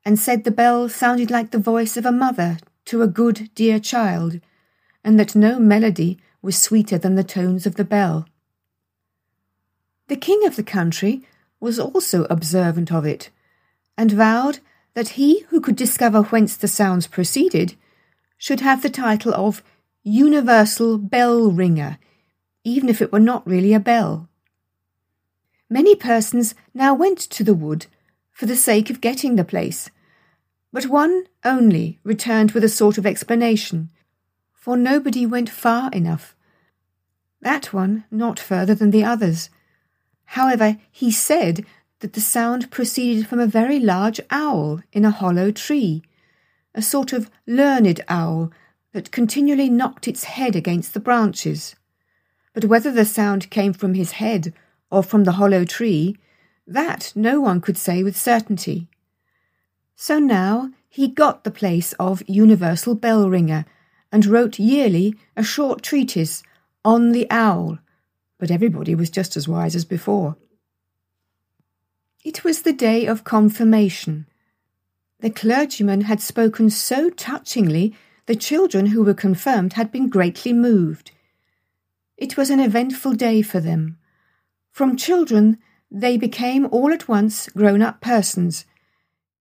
and said the bell sounded like the voice of a mother to a good, dear child, and that no melody was sweeter than the tones of the bell. The king of the country was also observant of it, and vowed that he who could discover whence the sounds proceeded should have the title of Universal Bell Ringer, even if it were not really a bell. Many persons now went to the wood for the sake of getting the place, but one only returned with a sort of explanation, for nobody went far enough. That one not further than the others. However, he said that the sound proceeded from a very large owl in a hollow tree, a sort of learned owl that continually knocked its head against the branches. But whether the sound came from his head or from the hollow tree, that no one could say with certainty. So now he got the place of Universal Bell Ringer, and wrote yearly a short treatise on the owl, but everybody was just as wise as before. It was the day of confirmation. The clergyman had spoken so touchingly, the children who were confirmed had been greatly moved. It was an eventful day for them. From children they became all at once grown-up persons,